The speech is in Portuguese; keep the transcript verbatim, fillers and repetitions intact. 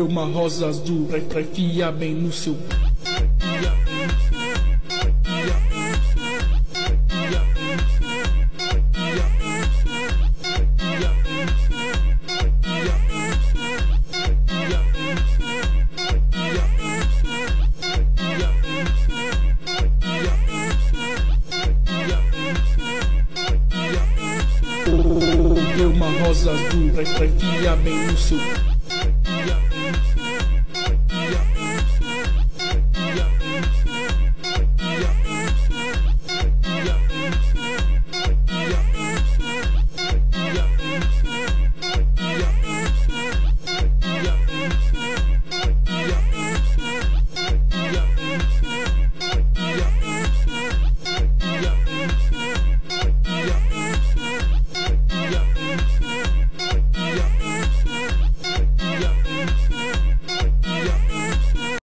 Deu uma rosa azul pra, pra enfiar bem no seu. Deu uma rosa azul pra, pra enfiar bem no seu.